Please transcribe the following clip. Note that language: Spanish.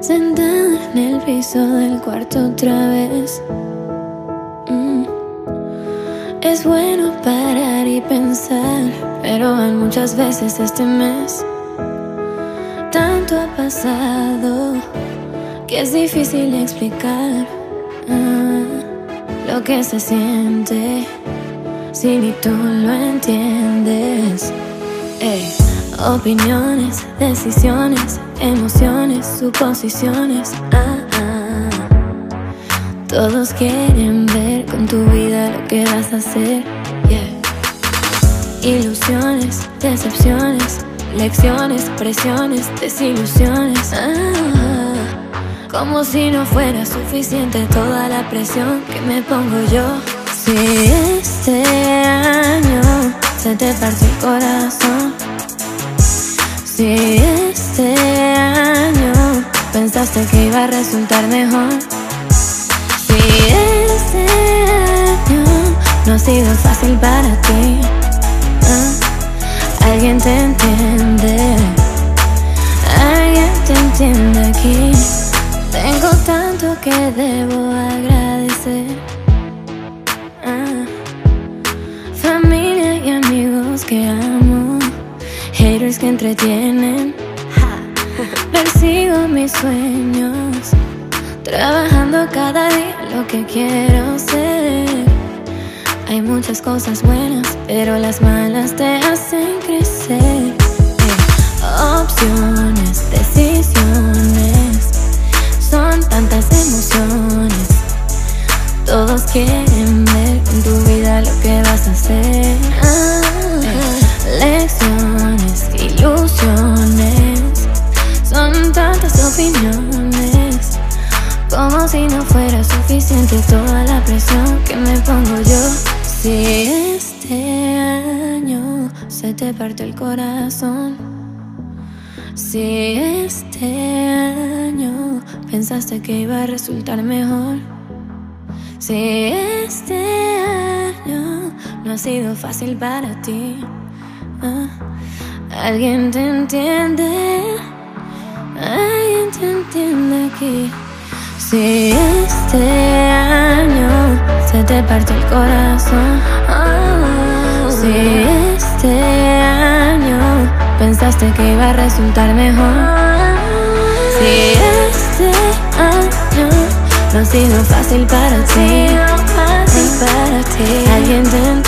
Sentada en el piso del cuarto otra vez. Es bueno parar y pensar, pero van muchas veces este mes. Tanto ha pasado que es difícil explicar lo que se siente si ni tú lo entiendes. Opiniones, decisiones, emociones, suposiciones. Todos quieren ver con tu vida lo que vas a hacer. Ilusiones, decepciones, lecciones, presiones, desilusiones. Como si no fuera suficiente toda la presión que me pongo yo. Si este año se te partió el corazón, si este año pensaste que iba a resultar mejor, si este año no ha sido fácil para ti, alguien te entiende, alguien te entiende aquí. Tengo tanto que debo agradecer, familia y amigos que amo, haters que entretienen. Persigo mis sueños, trabajando cada día lo que quiero ser. Hay muchas cosas buenas, pero las malas te hacen crecer. Opciones, decisiones, son tantas emociones. Todos quieren ver en tu vida lo que vas a hacer. Lecciones, ilusiones, son tantas opiniones. Como si no fuera suficiente toda la presión que me pongo yo. Si este año se te partió el corazón, si este año pensaste que iba a resultar mejor, si este año no ha sido fácil para ti, alguien te entiende, alguien te entiende aquí. Si este año se te partió el corazón, si este año pensaste que iba a resultar mejor, si este año no ha sido fácil para ti, alguien te entiende.